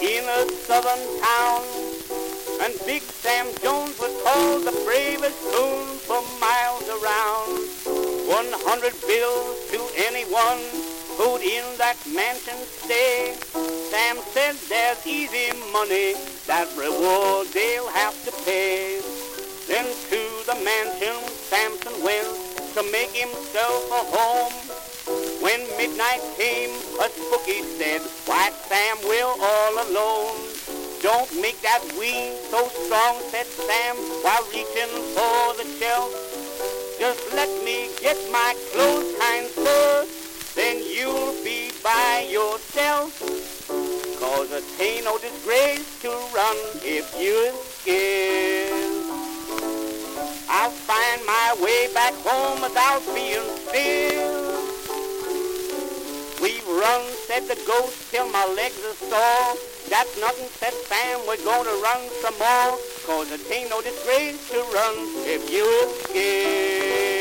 in a southern town. And Big Sam Jones was called the bravest coon for miles around. 100 bills to anyone who'd in that mansion stay. Sam said there's easy money, that reward they'll have to pay. Then to the mansion Samson went to make himself a home. When midnight came, a spooky said, "Why, Sam, we're all alone." "Don't make that weed so strong," said Sam, while reaching for the shelf. "Just let me get my clothes, kind sir, then you'll be by yourself. 'Cause it ain't no disgrace to run if you're scared. I'll find my way back home without being feared." "We've run," said the ghost, "till my legs are sore." "That's nothing," said Sam, "we're gonna run some more. 'Cause it ain't no disgrace to run if you're scared."